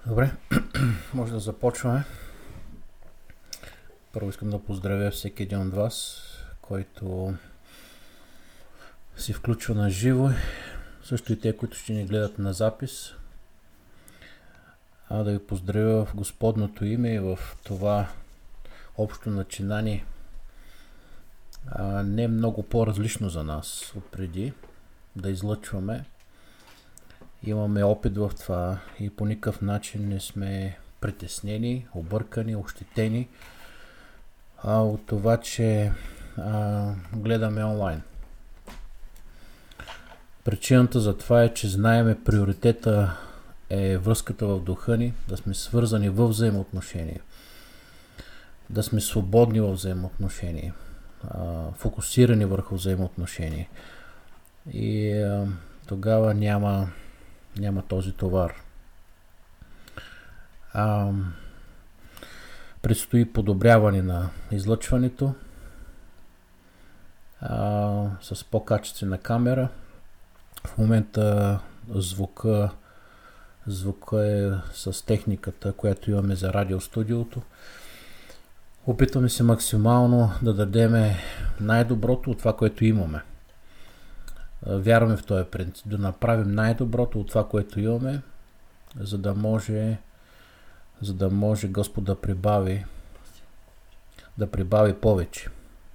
Добре, може да започваме. Първо искам да поздравя всеки един от вас, който си включва на живо, също и те, които ще ни гледат на запис. Да ви поздравя в Господното име и в това общо начинание. Не е много по-различно за нас от преди да излъчваме. Имаме опит в това и по никакъв начин не сме притеснени, объркани, ощетени от това, че гледаме онлайн. Причината за това е, че знаеме, приоритета е връзката в духа ни, да сме свързани в взаимоотношения, да сме свободни в взаимоотношения, фокусирани върху взаимоотношения. И тогава няма този товар. Предстои подобряване на излъчването с по-качествена камера. В момента звука е с техниката, която имаме за радиостудиото. Опитваме се максимално да дадем най-доброто от това, което имаме. Вярваме в този принцип, да направим най-доброто от това, което имаме, за да може Господ да прибави повече.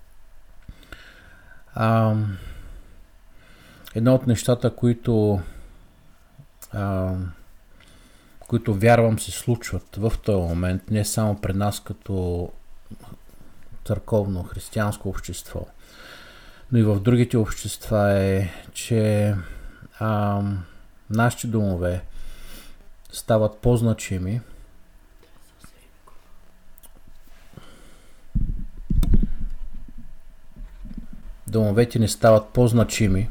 Едно от нещата, които вярвам се случват в този момент, не само при нас като църковно християнско общество, но и в другите общества е, че нашите домове стават по-значими. Домовете ни стават по-значими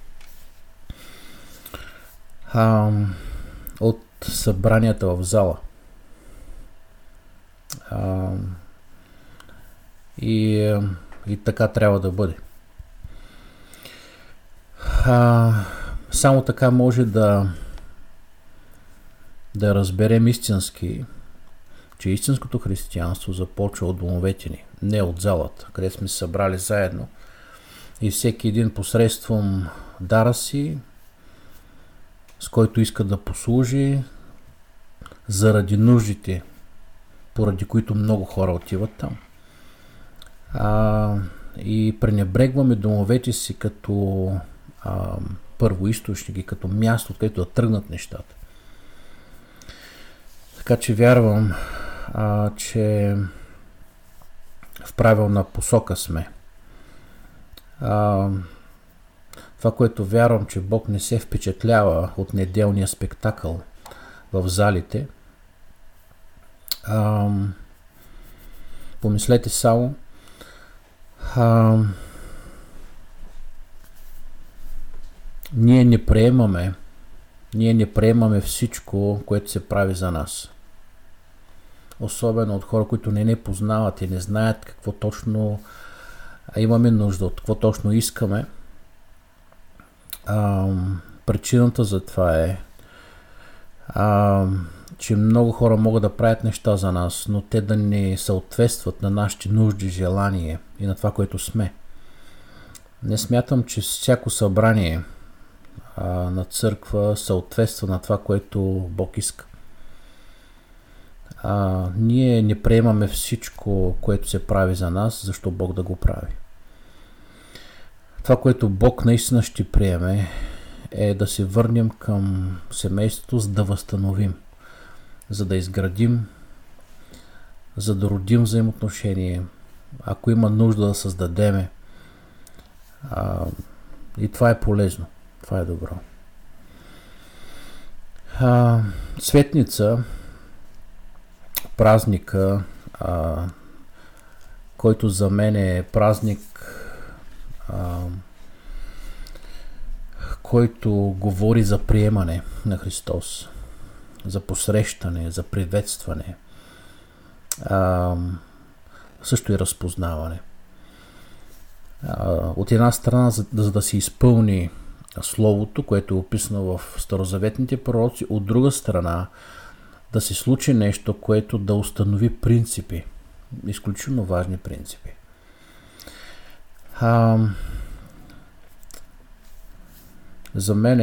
от събранията в зала. И така трябва да бъде. Само така може да разберем истински, че истинското християнство започва от домовете ни, не от залата, къде сме се събрали заедно и всеки един посредством дара си, с който иска да послужи заради нуждите, поради които много хора отиват там. И пренебрегваме домовете си като първоизточники, като място, откъдето да тръгнат нещата. Така че вярвам, че в правилна посока сме. Това, което вярвам, че Бог не се впечатлява от неделния спектакъл в залите. Помислете само, ние не приемаме всичко, което се прави за нас. Особено от хора, които не познават и не знаят какво точно имаме нужда, от какво точно искаме. Причината за това е, че много хора могат да правят неща за нас, но те да не съответстват на нашите нужди, желания и на това, което сме. Не смятам, че всяко събрание на църква съответства на това, което Бог иска. Ние не приемаме всичко, което се прави за нас, защо Бог да го прави. Това, което Бог наистина ще приеме, е да се върнем към семейството, за да възстановим, за да изградим, за да родим взаимоотношение, ако има нужда да създадеме. И това е полезно, това е добро. Цветница, празника, който за мен е празник, който говори за приемане на Христос, за посрещане, за приветстване, също и разпознаване. От една страна, за да се изпълни Словото, което е описано в старозаветните пророци, от друга страна да се случи нещо, което да установи принципи, изключително важни принципи. За мен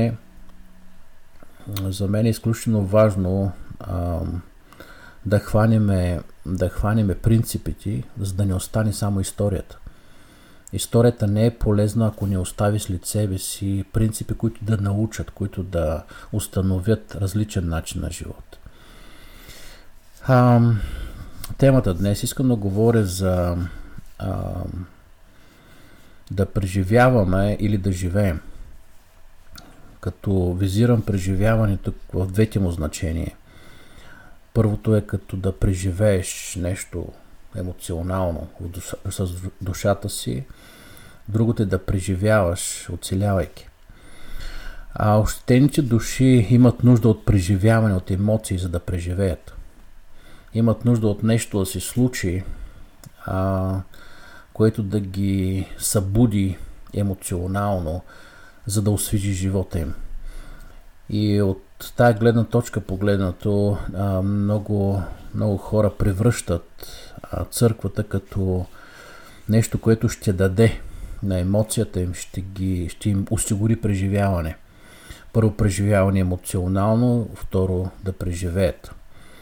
е изключително важно да хванеме принципите, за да не остане само историята. Историята не е полезна, ако не остави след себе си принципи, които да научат, които да установят различен начин на живот. Темата днес искам да говоря за да преживяваме или да живеем. Като визирам преживяването в двете му значения. Първото е като да преживееш нещо емоционално с душата си. Другото е да преживяваш, оцелявайки. Ощетените души имат нужда от преживяване, от емоции, за да преживеят. Имат нужда от нещо да се случи, което да ги събуди емоционално, за да освежи живота им. И от тая гледна точка погледнато, много хора превръщат църквата като нещо, което ще даде на емоцията им, ще им осигури преживяване. Първо преживяване емоционално, второ да преживеят.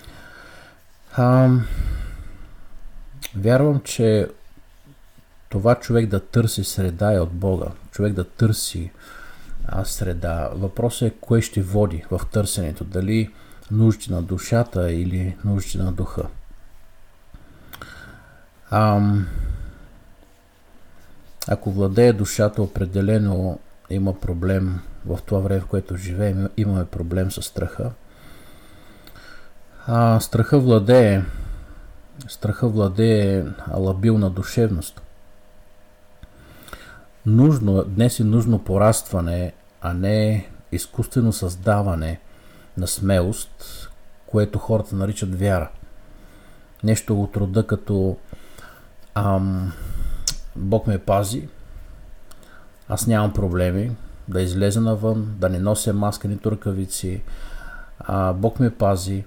Вярвам, че това човек да търси среда е от Бога. Човек да търси среда. Въпросът е кое ще води в търсенето. Дали нужди на душата или нужди на духа. Ако владее душата, определено има проблем в това време, в което живеем. Имаме проблем с страха. Страха владее лабилна душевност. Днес е нужно порастване, а не изкуствено създаване на смелост, което хората наричат вяра. Нещо от рода като Бог ме пази, аз нямам проблеми да излеза навън, да не нося маска нито ръкавици, Бог ме пази.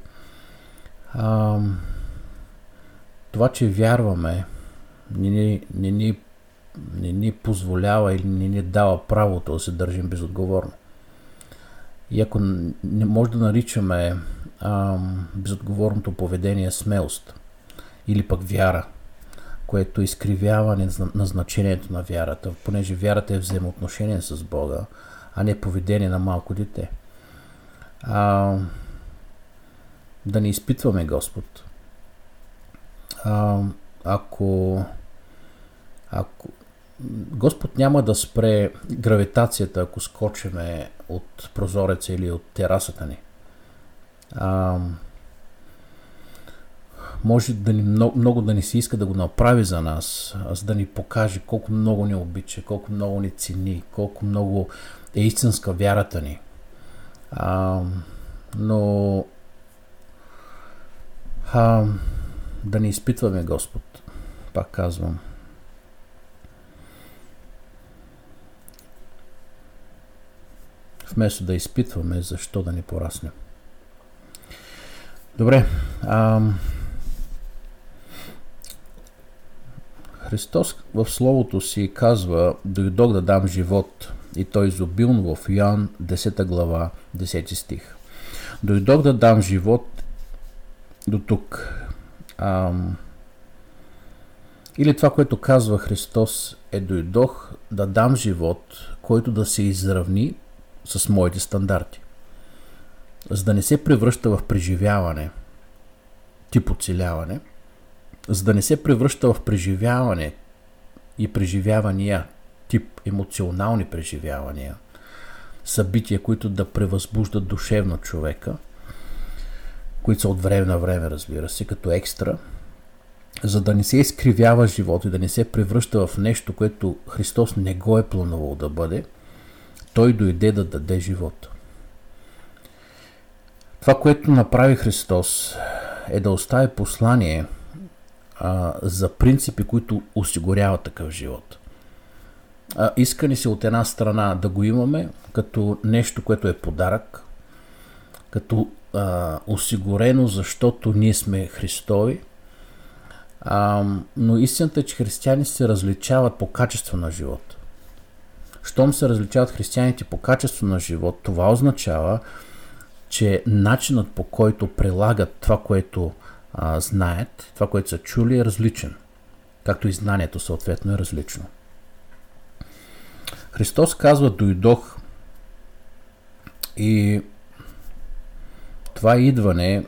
Това, че вярваме, не ни позволява или не ни дава правото да се държим безотговорно. И ако не може да наричаме безотговорното поведение смелост или пък вяра, което е изкривяване на значението на вярата, понеже вярата е взаимоотношение с Бога, а не поведение на малко дете. Да не изпитваме Господ. Ако Господ няма да спре гравитацията, ако скочиме от прозореца или от терасата ни. Може да ни много да ни се иска да го направи за нас, за да ни покаже колко много ни обича, колко много ни цени, колко много е истинска вярата ни. Но да не изпитваме Господ, пак казвам. Вместо да изпитваме, защо да не пораснем. Добре. Христос в Словото си казва: дойдох да дам живот, и той изобилно в Йоан 10 глава 10 стих. Дойдох да дам живот до тук. Или това, което казва Христос, е: дойдох да дам живот, който да се изравни с моите стандарти. За да не се превръща в преживяване, тип оцеляване, за да не се превръща в преживяване и преживявания, тип емоционални преживявания, събития, които да превъзбуждат душевно човека, които са от време на време, разбира се, като екстра, за да не се изкривява живот и да не се превръща в нещо, което Христос не го е планувал да бъде, той дойде да даде живот. Това, което направи Христос, е да остави послание за принципи, които осигуряват такъв живот. Иска ни се от една страна да го имаме като нещо, което е подарък, като осигурено, защото ние сме Христови. Но истината е, че християни се различават по качество на живот. Щом се различават християните по качество на живот, това означава, че начинът, по който прилагат това, което знаят, това, което са чули, е различен. Както и знанието съответно е различно. Христос казва: дойдох, и това идване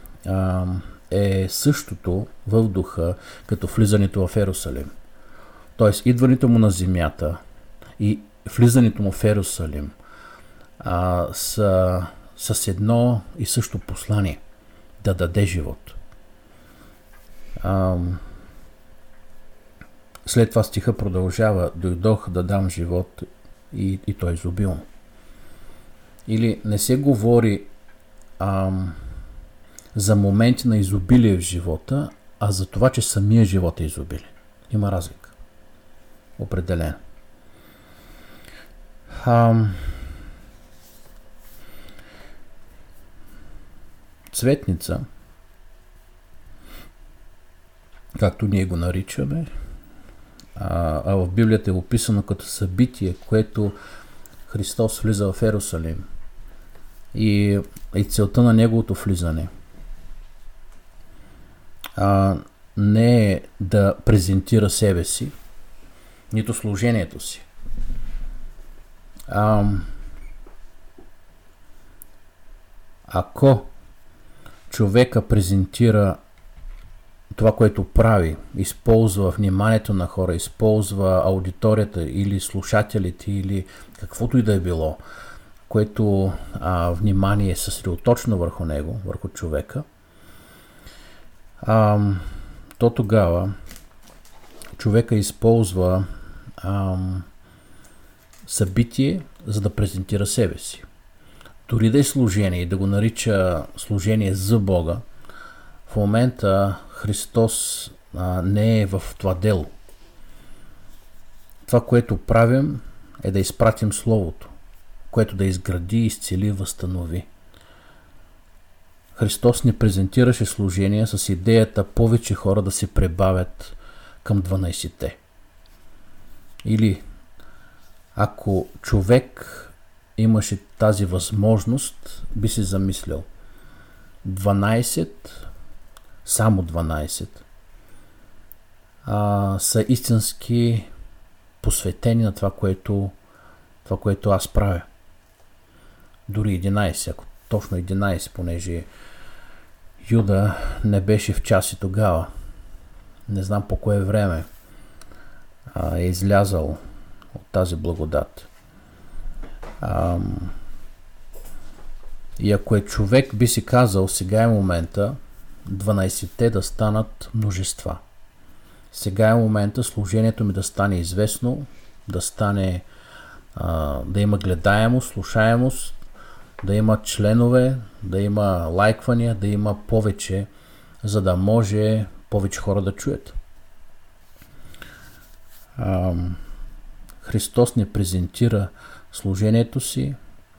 е същото в духа, като влизането в Йерусалим. Тоест, идването му на земята и влизането му в Йерусалим са с едно и също послание – да даде живот. След това стиха продължава: дойдох да дам живот и той изобилно. Или не се говори за моменти на изобилие в живота, а за това, че самия живот е изобилие. Има разлика. Определено. Цветница, както ние го наричаме, а в Библията е описано като събитие, което Христос влиза в Йерусалим и целта на неговото влизане не е да презентира себе си, нито служението си. Ако човека презентира това, което прави, използва вниманието на хора, използва аудиторията или слушателите или каквото и да е било, което внимание е съсредоточено върху него, върху човека, то тогава човека използва събитие, за да презентира себе си. Дори да е служение и да го нарича служение за Бога, в момента Христос не е в това дело. Това, което правим, е да изпратим Словото, което да изгради, изцели, възстанови. Христос не презентираше служение с идеята повече хора да се прибавят към 12-те. Или ако човек имаше тази възможност, би си замислял: 12, само 12 са истински посветени на това, което аз правя. Дори 11, ако точно 11, понеже Юда не беше в час и тогава. Не знам по кое време е излязал от тази благодат. И ако е човек, би си казал: сега е момента 12-те да станат множества. Сега е момента служението ми да стане известно, да стане, да има гледаемост, слушаемост, да има членове, да има лайквания, да има повече, за да може повече хора да чуят. Христос не презентира служението си,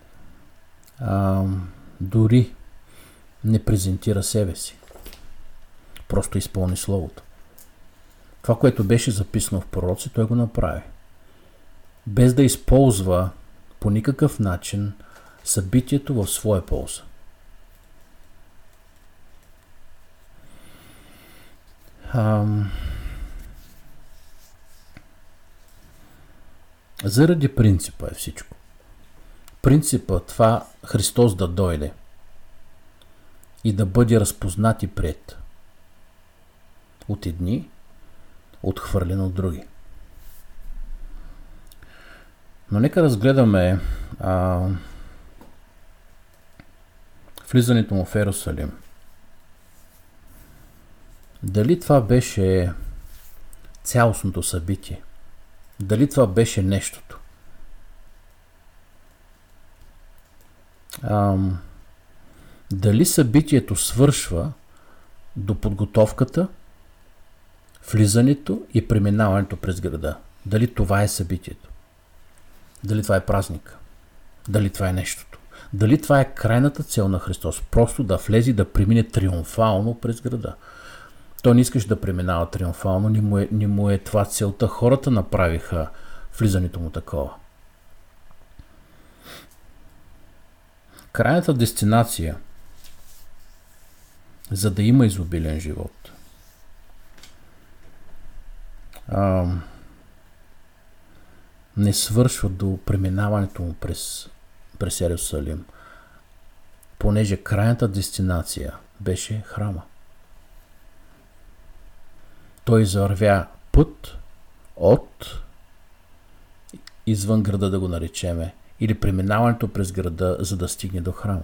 дори не презентира себе си. Просто изпълни Словото. Това, което беше записано в пророци, той го направи. Без да използва по никакъв начин събитието в своя полза. Заради принципа е всичко. Принципа това Христос да дойде и да бъде разпознат и приет от едни, отхвърлен от други. Но нека разгледаме влизането му в Йерусалим. Дали това беше цялостното събитие? Дали това беше нещото? Дали събитието свършва до подготовката, влизането и преминаването през града? Дали това е събитието? Дали това е празник? Дали това е нещото? Дали това е крайната цел на Христос? Просто да влезе, да премине триумфално през града. Той не искаше да преминава триумфално, не му е това целта. Хората направиха влизането му такова. Крайната дестинация, за да има изобилен живот, не свършва до преминаването му през Йерусалим, понеже крайната дестинация беше храма. Той извървя път от извън града, да го наречеме, или преминаването през града, за да стигне до храма.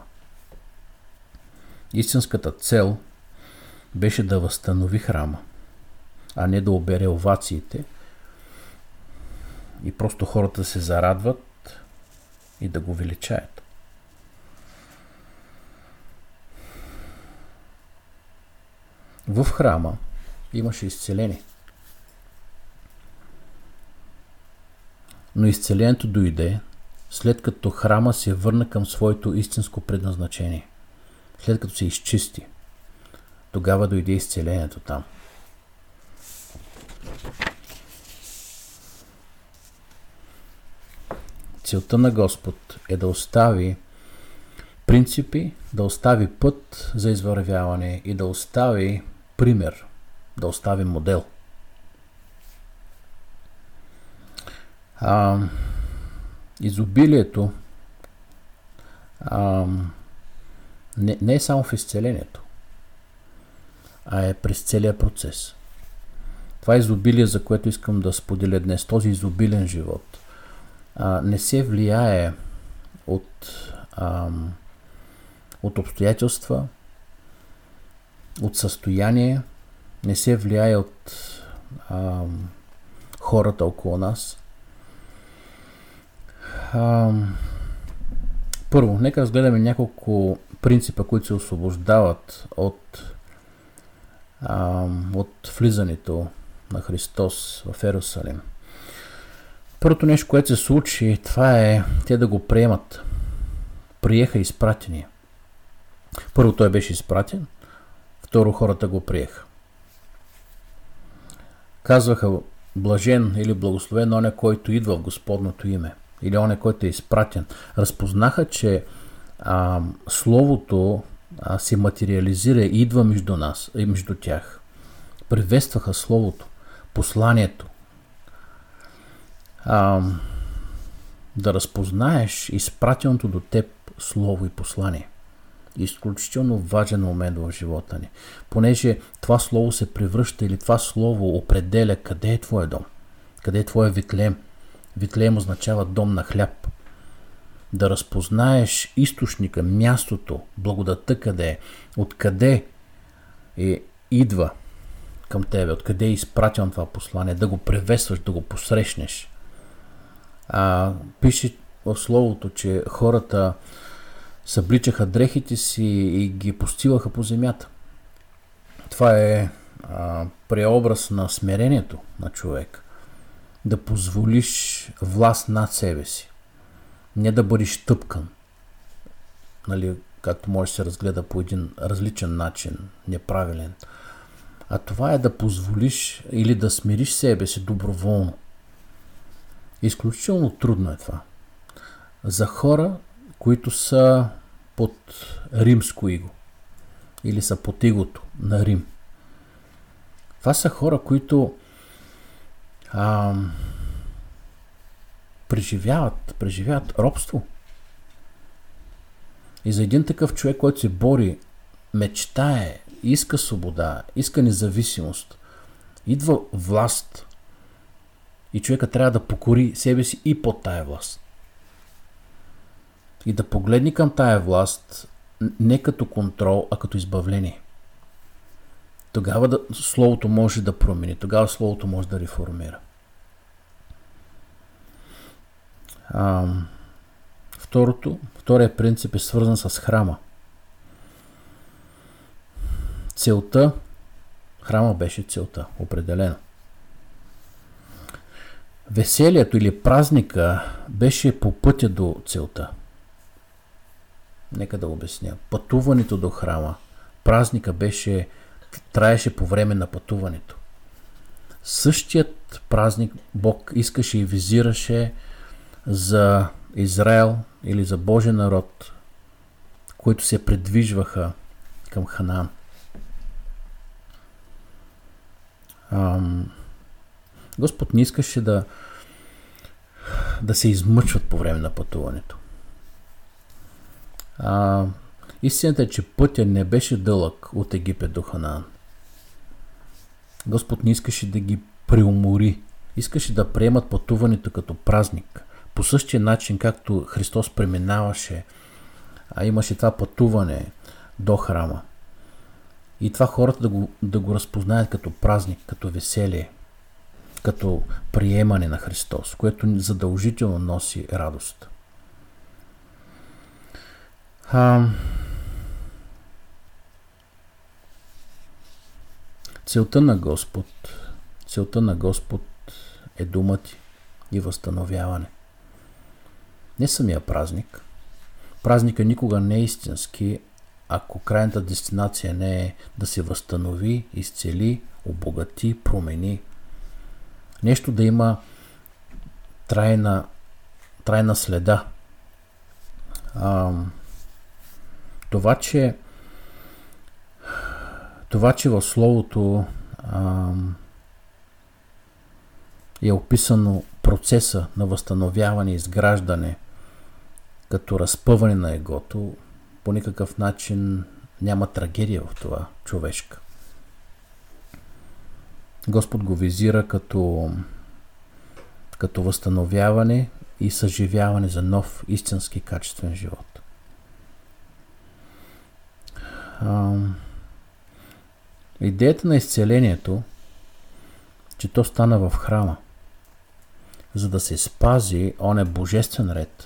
Истинската цел беше да възстанови храма, а не да обере овациите и просто хората се зарадват и да го величаят. В храма имаше изцеление. Но изцелението дойде след като храма се върна към своето истинско предназначение. След като се изчисти. Тогава дойде изцелението там. Целта на Господ е да остави принципи, да остави път за извървяване и да остави пример, да остави модел. Изобилието не е само в изцелението, а е през целия процес. Това изобилие, за което искам да споделя днес, този изобилен живот, не се влияе от обстоятелства, от състояние, не се влияе от хората около нас. Първо, нека разгледаме няколко принципа, които се освобождават от влизането на Христос в Йерусалим. Първото нещо, което се случи, това е те да го приемат. Приеха изпратения. Първо той беше изпратен, второ хората го приеха. Казваха блажен или благословен оня, който идва в Господното име, или оня, който е изпратен. Разпознаха, че Словото се материализира и идва между нас и между тях. Приветстваха Словото, посланието. Да разпознаеш изпратеното до теб Слово и послание. Изключително важен момент в живота ни. Понеже това Слово се превръща или това Слово определя къде е твоя дом. Къде е твоя Витлеем. Витлеем означава дом на хляб. Да разпознаеш източника, мястото, благодата къде е, откъде идва към тебе, откъде е изпратено това послание, да го приветстваш, да го посрещнеш. Пише в Словото, че хората събличаха дрехите си и ги постилаха по земята. Това е преобраз на смирението на човек. Да позволиш власт над себе си. Не да бъдеш тъпкан. Нали, както може да се разгледа по един различен начин, неправилен. А това е да позволиш или да смириш себе си доброволно. Изключително трудно е това. За хора, които са под римско иго. Или са под игото на Рим. Това са хора, които преживяват робство. И за един такъв човек, който се бори, мечтае, иска свобода, иска независимост, идва власт и човека трябва да покори себе си и под тая власт. И да погледне към тая власт не като контрол, а като избавление. Тогава Словото може да промени, тогава Словото може да реформира. Втория принцип е свързан с храма. Храма беше целта, определено. Веселието или празника беше по пътя до целта. Нека да обясня. Пътуването до храма, празника траеше по време на пътуването. Същият празник Бог искаше и визираше за Израел или за Божия народ, които се придвижваха към Ханаан. Господ не искаше да се измъчват по време на пътуването. Истината е, че пътя не беше дълъг от Египет до Ханаан. Господ не искаше да ги преумори. Искаше да приемат пътуването като празник. По същия начин, както Христос преминаваше, имаше това пътуване до храма. И това хората да го разпознаят като празник, като веселие, като приемане на Христос, което задължително носи радост. Целта на Господ е дума ти и възстановяване. Не самия празник. Празника никога не е истински, ако крайната дестинация не е да се възстанови, изцели, обогати, промени. Нещо да има трайна следа. Това, че в Словото е описано процеса на възстановяване и изграждане като разпъване на егото, по никакъв начин няма трагедия в това човешка. Господ го визира като възстановяване и съживяване за нов, истински, качествен живот. Идеята на изцелението, че то стана в храма, за да се спази оне божествен ред,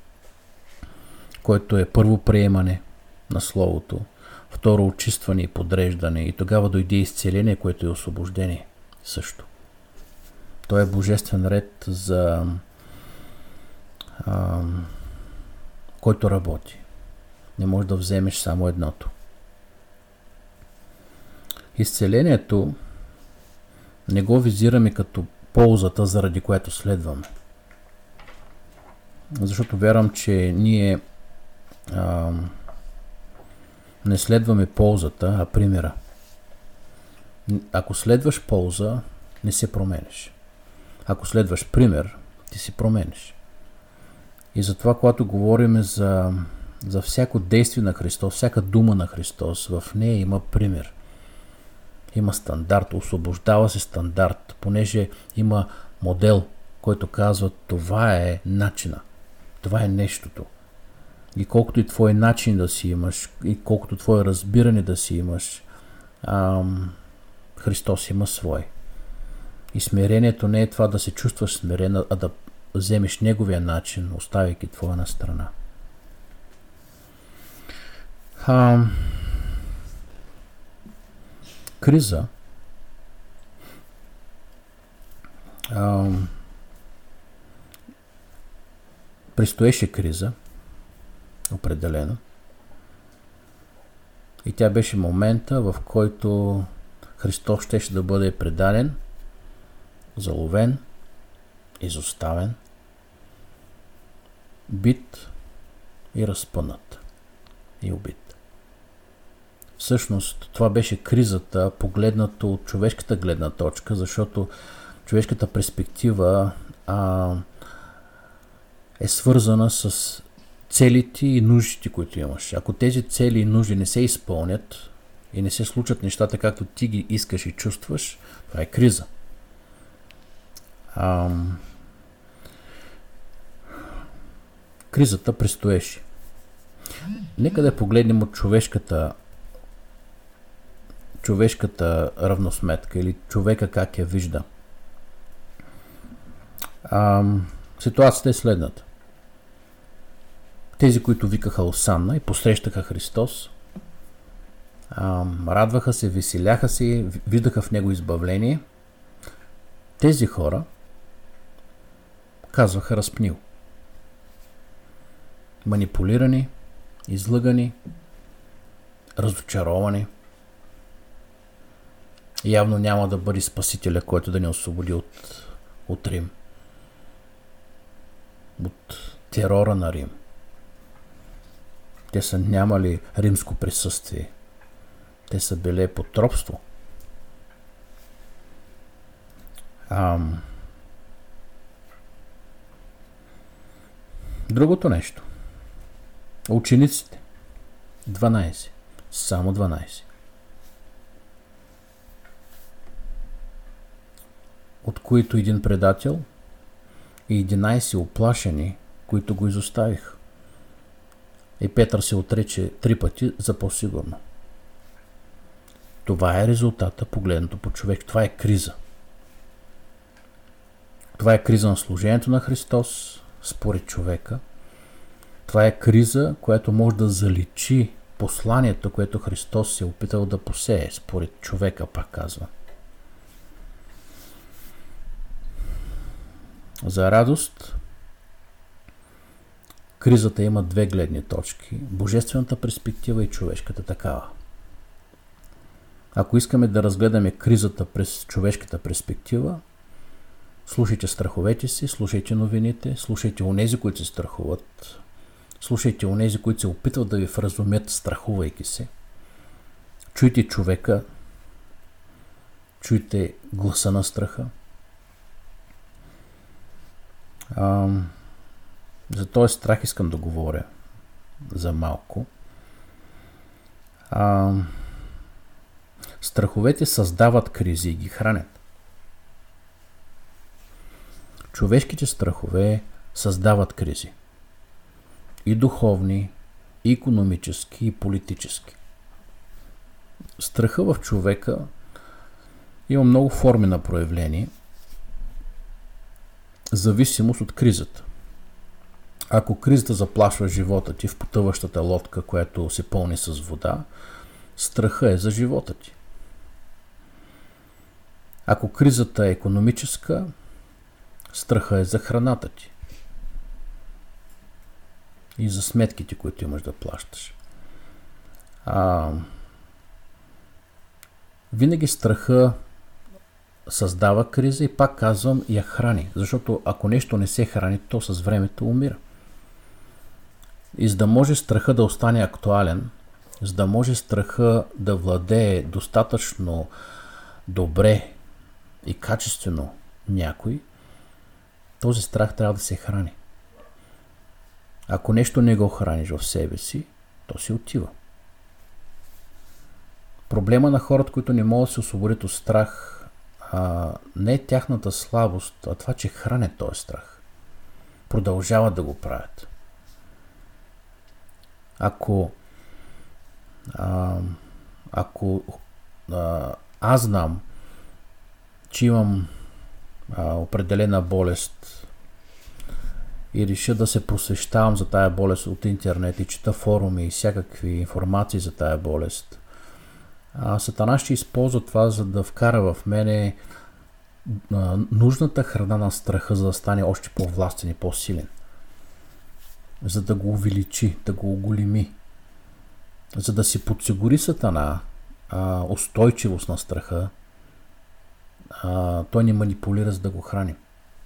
който е първо приемане на Словото, второ очистване и подреждане, и тогава дойде изцеление, което е освобождение също. То е божествен ред, за който работи. Не можеш да вземеш само едното. Изцелението не го визираме като ползата, заради която следваме. Защото вярвам, че ние не следваме ползата, а примера. Ако следваш полза, не се промениш. Ако следваш пример, ти се промениш. И затова, когато говорим за всяко действие на Христос, всяка дума на Христос, в нея има пример. Има стандарт, освобождава се стандарт, понеже има модел, който казва, това е начина, това е нещото. И колкото и твой начин да си имаш, и колкото твое разбиране да си имаш, Христос има свой. И смирението не е това да се чувстваш смирен, а да вземеш неговия начин, оставяйки твоя на страна. Криза предстоеше криза, определено. И тя беше момента, в който Христос щеше да бъде предаден, заловен, изоставен, бит и разпънат и убит. Всъщност това беше кризата, погледнато от човешката гледна точка, защото човешката перспектива е свързана с целите и нуждите, които имаш. Ако тези цели и нужди не се изпълнят и не се случат нещата, както ти ги искаш и чувстваш, това е криза. Кризата предстоеше. Нека да погледнем от човешката равносметка или човека как я вижда. Ситуацията е следната. Тези, които викаха Осанна и посрещаха Христос, радваха се, веселяха се, виждаха в него избавление. Тези хора казваха разпнил. Манипулирани, излъгани, разочаровани. Явно няма да бъде Спасителя, който да ни освободи от Рим. От терора на Рим. Те са нямали римско присъствие. Те са били под робство. Другото нещо. Учениците. 12. Само 12. От които един предател и 11 оплашени, които го изоставиха. И Петър се отрече 3 пъти за по-сигурно. Това е резултата, погледнато по човек. Това е криза. Това е криза на служението на Христос, според човека. Това е криза, която може да заличи посланието, което Христос се е опитал да посее, според човека, пак казва. За радост, кризата има 2 гледни точки. Божествената перспектива и човешката такава. Ако искаме да разгледаме кризата през човешката перспектива, слушайте страховете си, слушайте новините, слушайте онези, които се страхуват, слушайте онези, които се опитват да ви вразумят, страхувайки се. Чуйте човека, чуйте гласа на страха. За този страх искам да говоря за малко. Страховете създават кризи и ги хранят. Човешките страхове създават кризи. И духовни, и икономически, и политически. Страха в човека има много форми на проявление, в зависимост от кризата. Ако кризата заплашва живота ти в потъващата лодка, която се пълни с вода, страха е за живота ти. Ако кризата е икономическа, страха е за храната ти и за сметките, които имаш да плащаш. Винаги страха създава криза и пак казвам, я храни. Защото ако нещо не се храни, то с времето умира. И за да може страха да остане актуален, за да може страха да владее достатъчно добре и качествено някой, този страх трябва да се храни. Ако нещо не го храниш в себе си, то си отива. Проблема на хората, които не могат да се освободят от страх, не е тяхната слабост, а това, че хранят този страх. Продължават да го правят. Ако аз знам, че имам определена болест и реша да се просвещавам за тая болест от интернет и чета форуми и всякакви информации за тая болест, Сатана ще използва това, за да вкара в мене нужната храна на страха, за да стане още по-властен и по-силен. За да го увеличи, да го оголеми. За да си подсигури Сатана устойчивост на страха, той ни манипулира, за да го храни.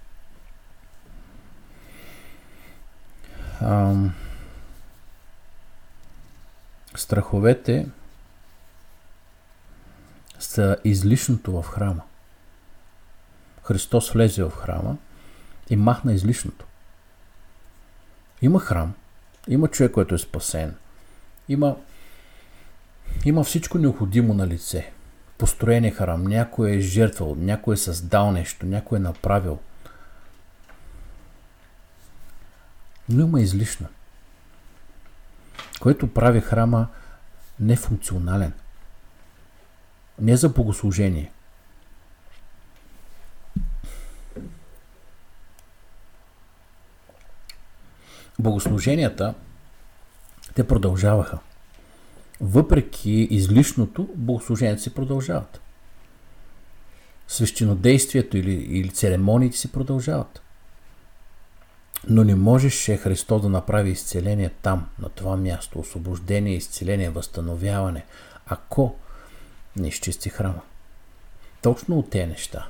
Страховете са излишното в храма. Христос влезе в храма и махна излишното. Има храм, има човек, който е спасен, има всичко необходимо на лице. Построен е храм, някой е жертвал, някой е създал нещо, някой е направил. Но има излишно, което прави храма нефункционален. Не за богослужение. Богослуженията, те продължаваха. Въпреки излишното, богослуженията си продължават. Свещенодействието или церемониите си продължават. Но не можеше Христос да направи изцеление там, на това място, освобождение, изцеление, възстановяване, ако не изчисти храма. Точно от тези неща.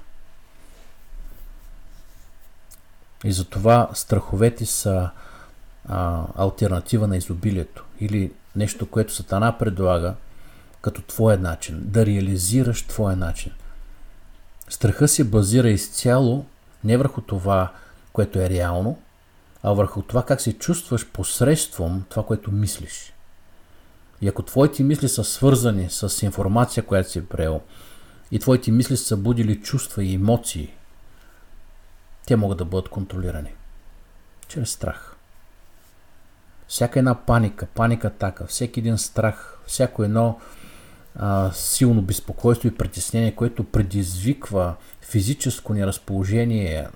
И затова страховете са алтернатива на изобилието или нещо, което Сатана предлага като твоя начин, да реализираш твоя начин. Страха се базира изцяло не върху това, което е реално, а върху това как се чувстваш посредством това, което мислиш. И ако твоите мисли са свързани с информация, която си приел, и твоите мисли са будили чувства и емоции, те могат да бъдат контролирани. Чрез страх. Всяка една паника атака, всеки един страх, всяко едно силно безпокойство и притеснение, което предизвиква физическо неразположение,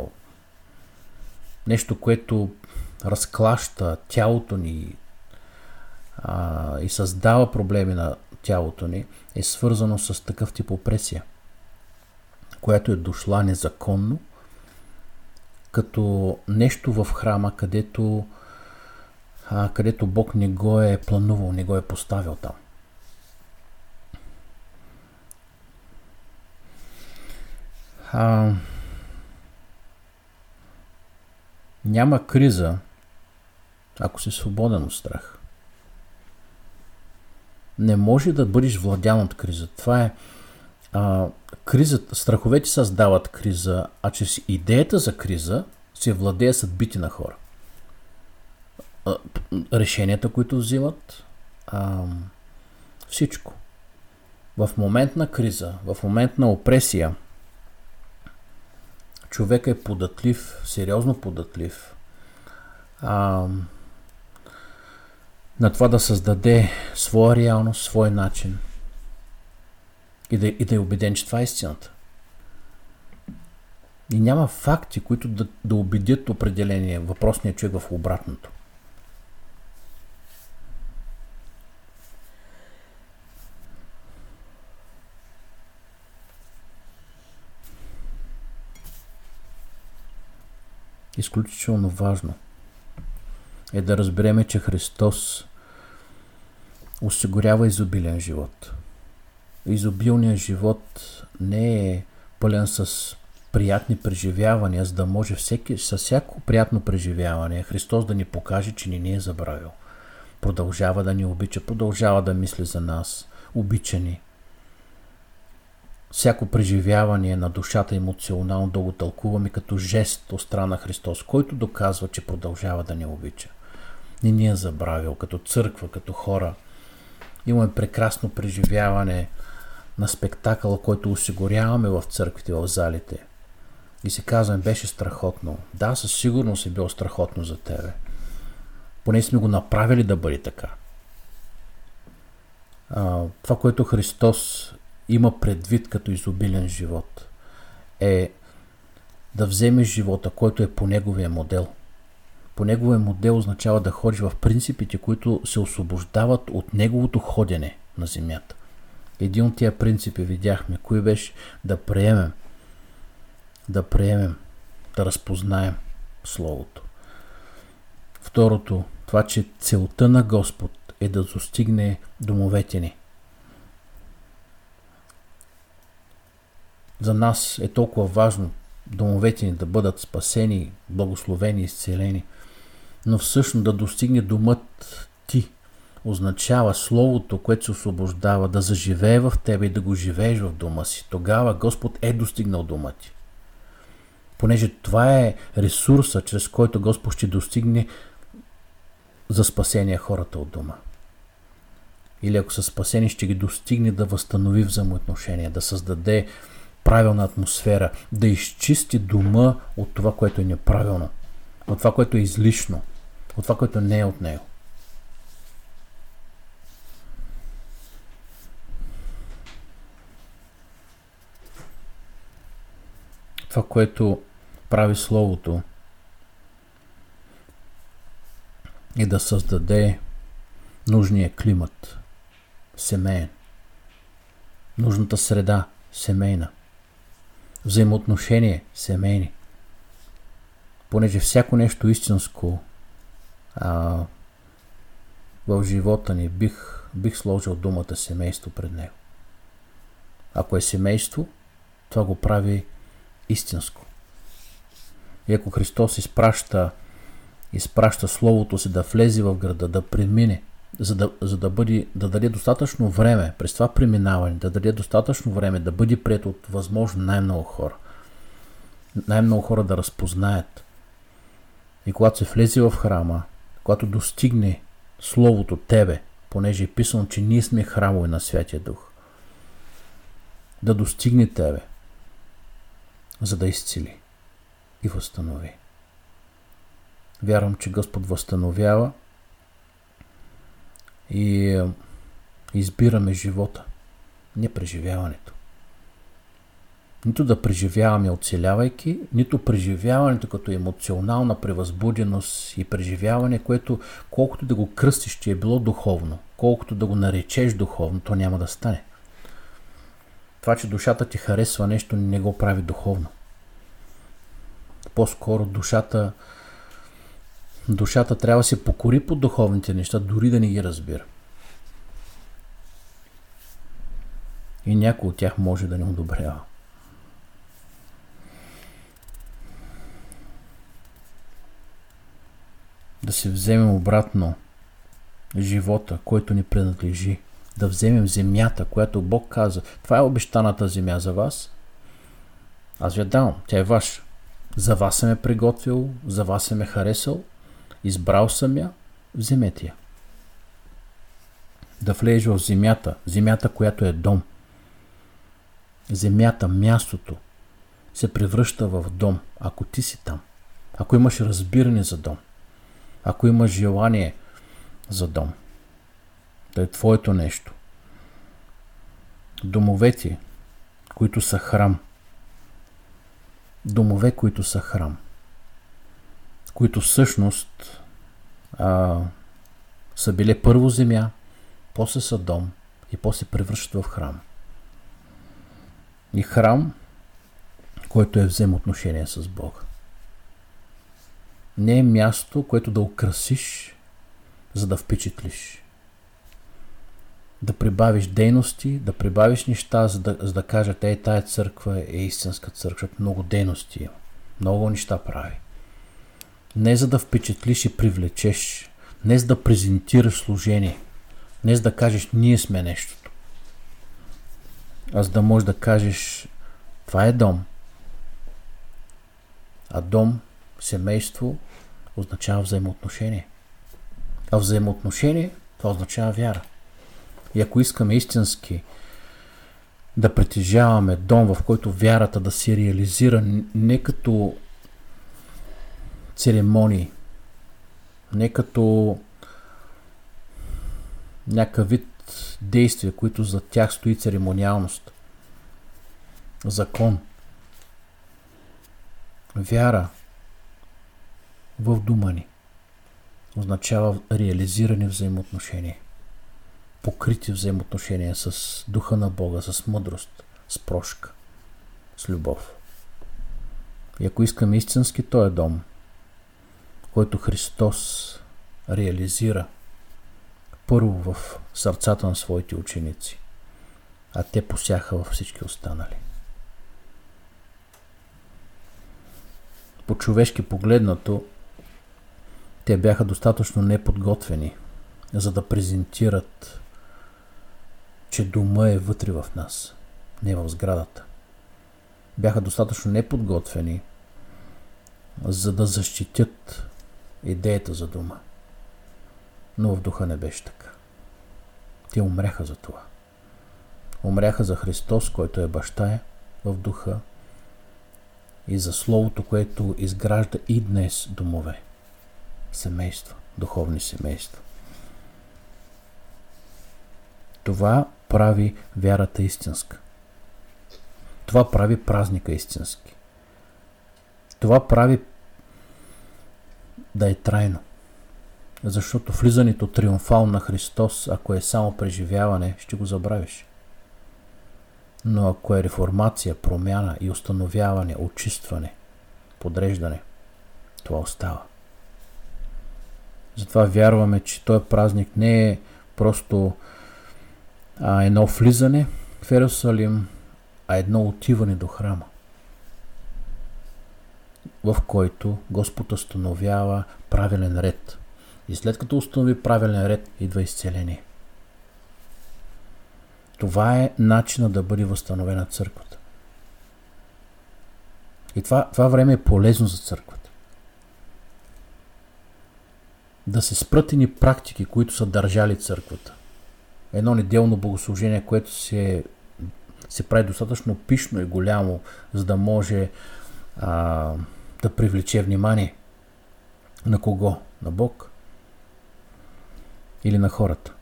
нещо, което разклаща тялото ни и създава проблеми на тялото ни, е свързано с такъв тип опресия, която е дошла незаконно, като нещо в храма, където Бог не го е планувал, не го е поставил там. Няма криза, ако си свободен от страх. Не може да бъдеш владян от криза. Това е кризата. Страховете създават криза, а чрез идеята за криза се владее съдбите на хора. Решенията, които взимат, всичко. В момент на криза, в момент на опресия, човек е податлив, сериозно податлив на това да създаде своя реалност, свой начин и да е убеден, че това е истината. И няма факти, които да убедят определение въпросния човек в обратното. Изключително важно е да разбереме, че Христос осигурява изобилен живот. Изобилният живот не е пълен с приятни преживявания, за да може със всяко приятно преживяване Христос да ни покаже, че ни е забравил. Продължава да ни обича, продължава да мисли за нас, обича ни. Всяко преживяване на душата емоционално да го тълкуваме като жест от страна на Христос, който доказва, че продължава да ни обича. Не ни е забравил като църква, като хора. Имаме прекрасно преживяване на спектакъла, който осигуряваме в църквите, в залите. И си казваме, беше страхотно. Да, със сигурност е било страхотно за тебе. Поне сме го направили да бъде така. Това, което Христос има предвид като изобилен живот, е да вземеш живота, който е по неговия модел. По неговия модел означава да ходиш в принципите, които се освобождават от неговото ходене на земята. Един от тия принципи видяхме, кой беше да приемем, да разпознаем Словото. Второто, това, че целта на Господ е да достигне домовете ни. За нас е толкова важно домовете ни да бъдат спасени, благословени, изцелени, но всъщност да достигне домът ти означава Словото, което се освобождава, да заживее в тебе и да го живееш в дома си. Тогава Господ е достигнал дома ти. Понеже това е ресурса, чрез който Господ ще достигне за спасение хората от дома. Или ако са спасени, ще ги достигне да възстанови взаимоотношения, да създаде правилна атмосфера, да изчисти дома от това, което е неправилно, от това, което е излишно, от това, което не е от него. Това, което прави Словото, е да създаде нужния климат, семейен, нужната среда, семейна, взаимоотношения, семейни. понеже всяко нещо истинско в живота ни бих сложил думата семейство пред него. Ако е семейство, това го прави истинско. И ако Христос изпраща Словото си да влезе в града, да премине, за да даде достатъчно време през това преминаване, да даде достатъчно време да бъде приет от възможно най-много хора. Най-много хора да разпознаят. И когато се влезе в храма, когато достигне Словото тебе, понеже е писано, че ние сме храмове на Святия Дух, да достигне тебе, за да изцели и възстанови. Вярвам, че Господ възстановява и избираме живота, не преживяването. Нито да преживяваме оцелявайки, нито преживяването като емоционална превъзбуденост и преживяване, което колкото да го кръстиш, че е било духовно, колкото да го наречеш духовно, то няма да стане. Това, че душата ти харесва нещо, не го прави духовно. По-скоро душата трябва да се покори по духовните неща, дори да не ги разбира. И някой от тях може да не одобрява. Да се вземем обратно живота, който ни принадлежи. Да вземем земята, която Бог каза. Това е обещаната земя за вас. Аз ви я давам. Тя е ваша. За вас съм я приготвил, за вас съм я харесал, избрал съм я, вземете я. Да влезеш в земята, която е дом. Земята, мястото се превръща в дом, ако ти си там. Ако имаш разбиране за дом. Ако имаш желание за дом. Да е твоето нещо. Домовете, които са храм. Домове, които са храм. Които всъщност са били първо земя, после са дом и после превръщат в храм. И храм, който е взаимоотношение с Бога. Не е място, което да украсиш, за да впечатлиш. Да прибавиш дейности, да прибавиш неща, за да кажат, тая църква е истинска църква, много дейности има. Много неща прави. Не за да впечатлиш и привлечеш, не за да презентираш служение, не за да кажеш, ние сме нещото. А за да можеш да кажеш, това е дом. А дом, семейство, означава взаимоотношение. А взаимоотношение, това означава вяра. И ако искаме истински да притежаваме дом, в който вярата да се реализира не като церемонии, не като някакъв вид действия, които за тях стои церемониалност, закон, вяра в дума ни означава реализирани взаимоотношения, покрити взаимоотношения с Духа на Бога, с мъдрост, с прошка, с любов. И ако искаме истински този дом, който Христос реализира първо в сърцата на своите ученици, а те посяха във всички останали. По-човешки погледнато, те бяха достатъчно неподготвени, за да презентират, че дома е вътре в нас, не в сградата. Бяха достатъчно неподготвени, за да защитят идеята за дома. Но в духа не беше така. Те умряха за това. Умряха за Христос, който е баща в духа, и за Словото, което изгражда и днес домове, семейства, духовни семейства. Това прави вярата истинска. Това прави празника истински. Това прави да е трайно. Защото влизането триумфал на Христос, ако е само преживяване, ще го забравиш. Но ако е реформация, промяна и установяване, очистване, подреждане, Това остава. Затова вярваме, че този празник не е просто едно влизане в Йерусалим, а едно отиване до храма, в който Господ установява правилен ред. И след като установи правилен ред, идва изцеление. Това е начинът да бъде възстановена църквата. И това време е полезно за църквата. Да се спрат едни практики, които са държали църквата. Едно неделно богослужение, което се прави достатъчно пишно и голямо, за да може да привлече внимание. На кого? На Бог? Или на хората?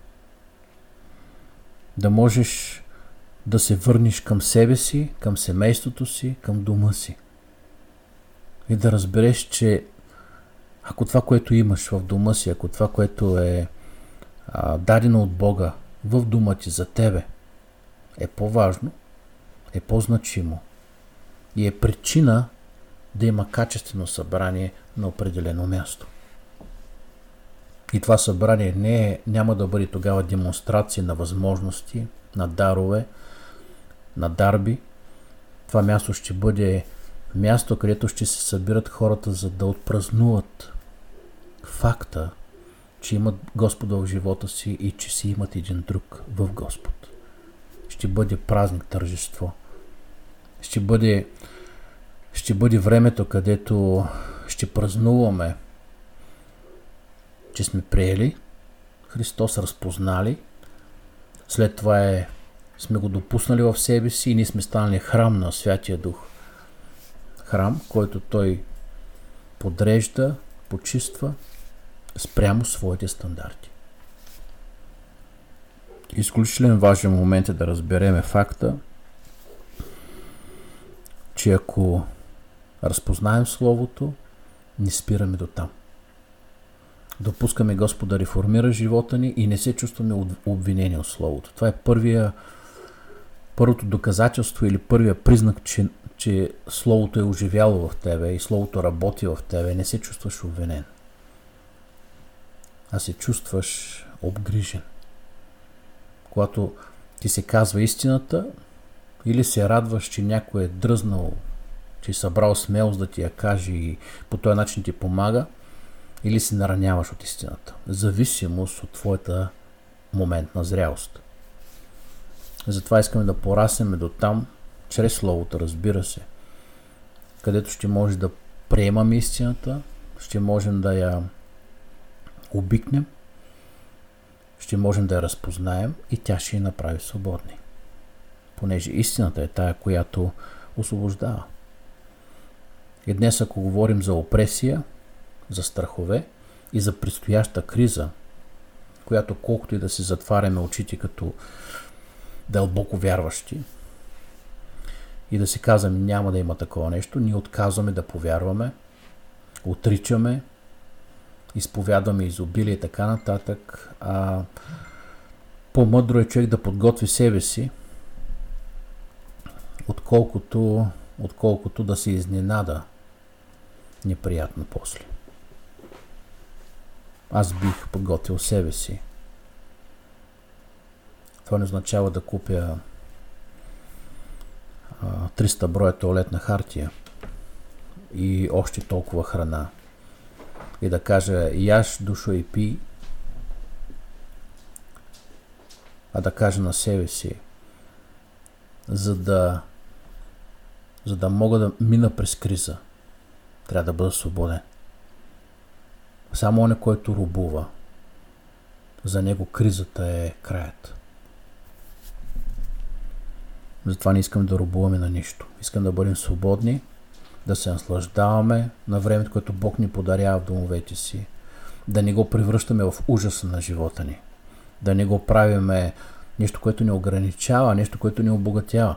Да можеш да се върнеш към себе си, към семейството си, към дома си. И да разбереш, че ако това, което имаш в дома си, ако това, което е дадено от Бога в дома ти за тебе, е по-важно, е по-значимо и е причина да има качествено събрание на определено място. И това събрание няма да бъде тогава демонстрация на възможности, на дарове, на дарби. Това място ще бъде място, където ще се събират хората, за да отпразнуват факта, че имат Господа в живота си и че си имат един друг в Господ. Ще бъде празник, тържество. Ще бъде времето, където ще празнуваме, че сме приели Христос, разпознали. След това сме го допуснали в себе си и ние сме станали храм на Святия Дух. Храм, който Той подрежда, почиства спрямо своите стандарти. Изключително важен момент е да разбереме факта, че ако разпознаем Словото, не спираме до там. Допускаме Господ да реформира живота ни и не се чувстваме обвинени от Словото. Това е първото доказателство или първия признак, че Словото е оживяло в тебе и Словото работи в тебе. Не се чувстваш обвинен, а се чувстваш обгрижен. Когато ти се казва истината, или се радваш, че някой е дръзнал, че е събрал смелост да ти я каже и по този начин ти помага, или се нараняваш от истината. Зависимост от твоята момент на зрялост. Затова искаме да пораснем до там, чрез Словото, разбира се, където ще може да приемаме истината, ще можем да я обикнем, ще можем да я разпознаем и тя ще я направи свободни. Понеже истината е тая, която освобождава. И днес, ако говорим за опресия, за страхове и за предстояща криза, която колкото и да се затваряме очите като дълбоко вярващи и да си казваме няма да има такова нещо, ние отказваме да повярваме, отричаме, изповядваме изобилие и така нататък. По-мъдро е човек да подготви себе си, отколкото да се изненада неприятно после. Аз бих подготвил себе си. Това не означава да купя 300 броя тоалетна хартия и още толкова храна. И да кажа яж, душо и пи, а да кажа на себе си, за да мога да мина през криза, трябва да бъда свободен. Само он, който робува, за него кризата е краят. Затова не искам да робуваме на нищо. Искам да бъдем свободни, да се наслаждаваме на времето, което Бог ни подарява в домовете си, да не го превръщаме в ужаса на живота ни, да не го правиме нещо, което ни ограничава, нещо, което ни обогатява.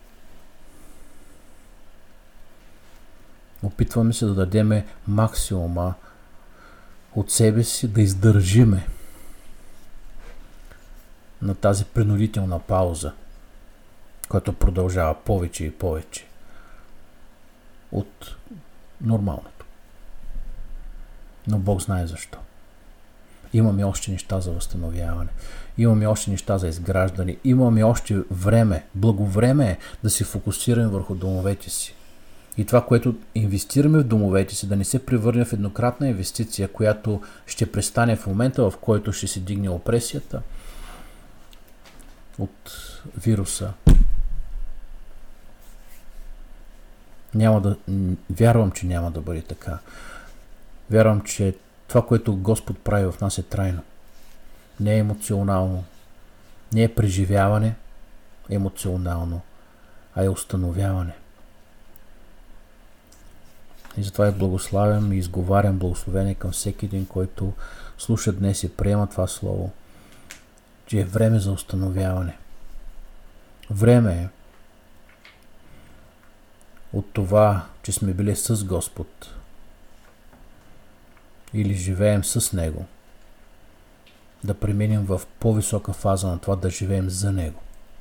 Опитваме се да дадеме максимума от себе си, да издържиме на тази принудителна пауза, която продължава повече и повече от нормалното. Но Бог знае защо. Имаме още неща за възстановяване. Имаме още неща за изграждане. Имаме още време, благовреме е да се фокусираме върху домовете си. И това, което инвестираме в домовете си, да не се превърне в еднократна инвестиция, която ще престане в момента, в който ще се дигне опресията от вируса. Вярвам, че няма да бъде така. Вярвам, че това, което Господ прави в нас, е трайно. Не е емоционално. Не е преживяване емоционално, а е установяване. И затова благославям и изговарям благословение към всеки един, който слуша днес и приема това слово, че е време за установяване. Време е от това, че сме били с Господ или живеем с Него, да преминем в по-висока фаза на това да живеем за Него.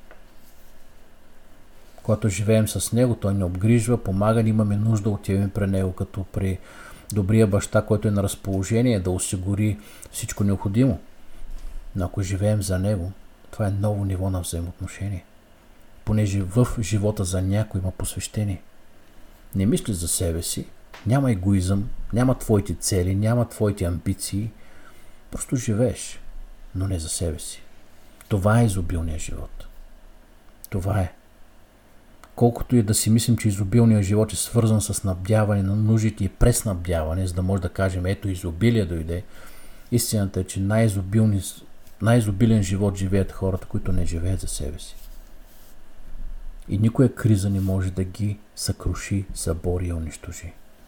Когато живеем с Него, Той ни обгрижва, помага, имаме нужда, отиваме при Него, като при добрия баща, който е на разположение да осигури всичко необходимо. Но ако живеем за Него, това е ново ниво на взаимоотношение. Понеже в живота за някой има посвещение. Не мисли за себе си, няма егоизъм, няма твоите цели, няма твоите амбиции. Просто живееш, но не за себе си. Това е изобилният живот. Това е. Колкото и да си мислим, че изобилният живот е свързан с снабдяване на нуждите и преснабдяване, за да може да кажем, ето изобилие дойде, истината е, че най-изобилен живот живеят хората, които не живеят за себе си. И никоя криза не може да ги съкруши, събори и унищожи.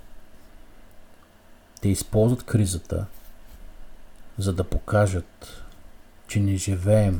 Те използват кризата, за да покажат, че не живеем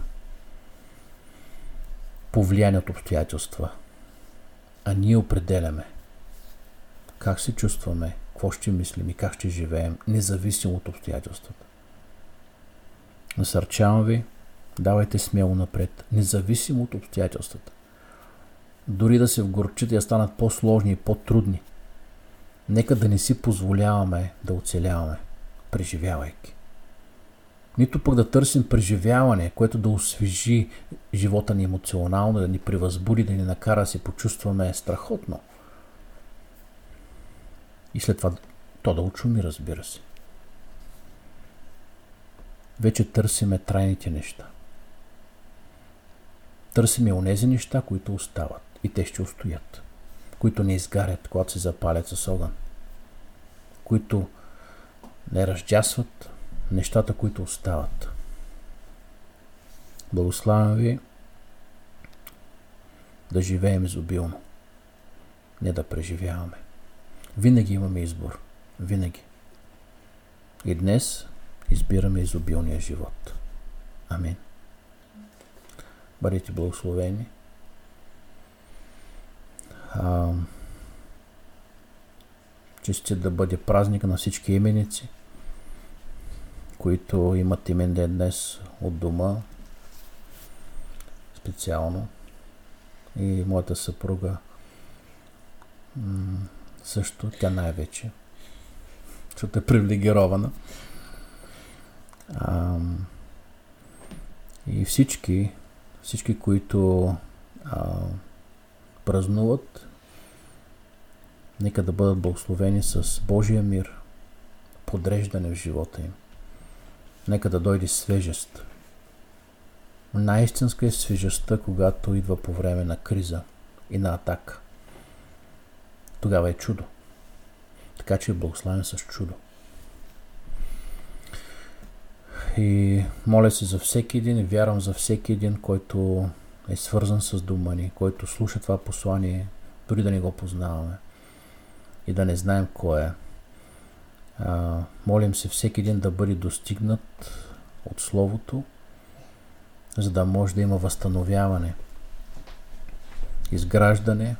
по влияние от обстоятелства, а ние определяме как се чувстваме, какво ще мислим и как ще живеем, независимо от обстоятелствата. Насърчавам ви, давайте смело напред, независимо от обстоятелствата. Дори да се вгорчат и да станат по-сложни и по-трудни, нека да не си позволяваме да оцеляваме, преживявайки. Нито пък да търсим преживяване, което да освежи живота ни емоционално, да ни превъзбуди, да ни накара да се почувстваме страхотно. И след това то да очуми, разбира се. Вече търсиме трайните неща. Търсиме онези неща, които остават. И те ще устоят. Които не изгарят, когато се запалят с огън. Които не разджасват нещата, които остават. Благославям ви да живеем изобилно. Не да преживяваме. Винаги имаме избор. Винаги. И днес избираме изобилния живот. Амин. Бъдете благословени. Честит да бъде празник на всички именици, които имат имен ден днес от дома, специално. И моята съпруга също, тя най-вече, защото е привилегирована. И всички, които празнуват, нека да бъдат благословени с Божия мир, подреждане в живота им. Нека да дойде свежест. Най-истинска е свежестта, когато идва по време на криза и на атака. Тогава е чудо. Така че е благословен с чудо. И моля се за всеки един и вярвам за всеки един, който е свързан с дома ни, който слуша това послание, дори да не го познаваме и да не знаем кой е. Молим се всеки един да бъде достигнат от Словото, за да може да има възстановяване, изграждане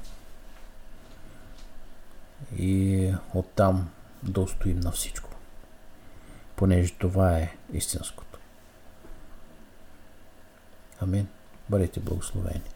и оттам да устоим на всичко, понеже това е истинското. Амин. Бъдете благословени.